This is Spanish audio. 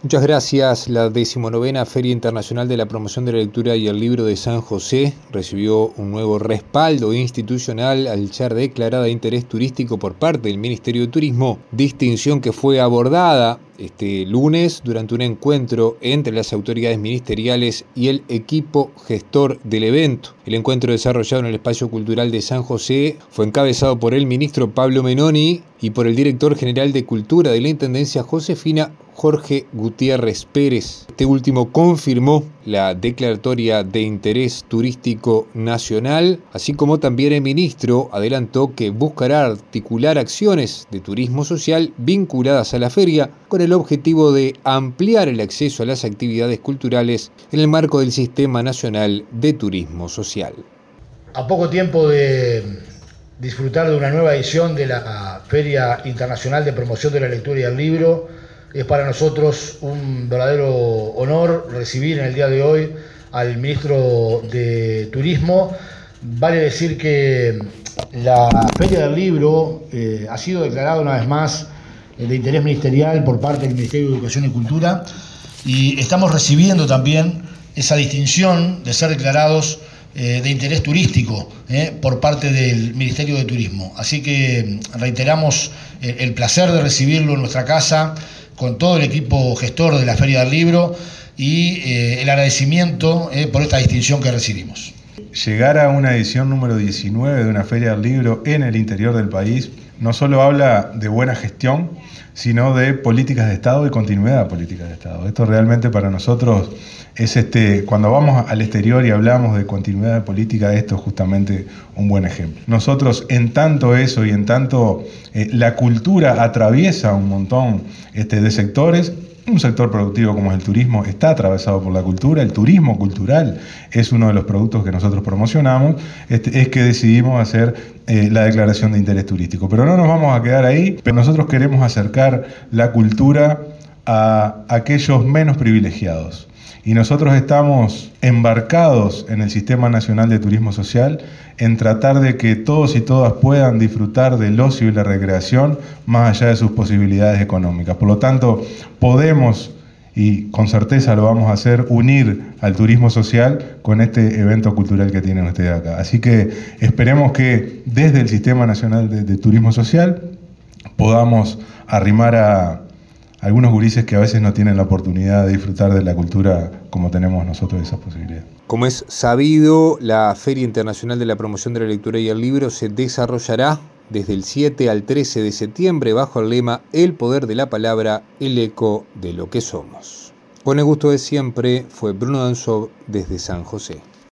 Muchas gracias. La 19ª Feria Internacional de la Promoción de la Lectura y el Libro de San José recibió un nuevo respaldo institucional al ser declarada de interés turístico por parte del Ministerio de Turismo, distinción que fue abordada este lunes durante un encuentro entre las autoridades ministeriales y el equipo gestor del evento. El encuentro desarrollado en el Espacio Cultural de San José fue encabezado por el ministro Pablo Menoni y por el director general de Cultura de la Intendencia Josefina, Jorge Gutiérrez Pérez. Este último confirmó la declaratoria de interés turístico nacional, así como también el ministro adelantó que buscará articular acciones de turismo social vinculadas a la feria con el objetivo de ampliar el acceso a las actividades culturales en el marco del Sistema Nacional de Turismo Social. A poco tiempo de disfrutar de una nueva edición de la Feria Internacional de Promoción de la Lectura y el Libro, es para nosotros un verdadero honor recibir en el día de hoy al ministro de Turismo. Vale decir que la Feria del Libro ha sido declarada una vez más de interés ministerial por parte del Ministerio de Educación y Cultura, y estamos recibiendo también esa distinción de ser declarados de interés turístico por parte del Ministerio de Turismo. Así que reiteramos el placer de recibirlo en nuestra casa con todo el equipo gestor de la Feria del Libro y el agradecimiento por esta distinción que recibimos. Llegar a una edición número 19 de una Feria del Libro en el interior del país no solo habla de buena gestión, sino de políticas de Estado y continuidad de políticas de Estado. Esto realmente para nosotros es cuando vamos al exterior y hablamos de continuidad de política, esto es justamente un buen ejemplo. Nosotros, en tanto eso y en tanto la cultura atraviesa un montón de sectores, un sector productivo como es el turismo está atravesado por la cultura, el turismo cultural es uno de los productos que nosotros promocionamos, es que decidimos hacer la declaración de interés turístico. Pero no nos vamos a quedar ahí, pero nosotros queremos acercar la cultura a aquellos menos privilegiados. Y nosotros estamos embarcados en el Sistema Nacional de Turismo Social en tratar de que todos y todas puedan disfrutar del ocio y la recreación más allá de sus posibilidades económicas. Por lo tanto, podemos, y con certeza lo vamos a hacer, unir al turismo social con este evento cultural que tienen ustedes acá. Así que esperemos que desde el Sistema Nacional de Turismo Social podamos arrimar a algunos gurises que a veces no tienen la oportunidad de disfrutar de la cultura como tenemos nosotros esa posibilidad. Como es sabido, la Feria Internacional de la Promoción de la Lectura y el Libro se desarrollará desde el 7 al 13 de septiembre bajo el lema El poder de la palabra, el eco de lo que somos. Con el gusto de siempre, fue Bruno Danzó desde San José.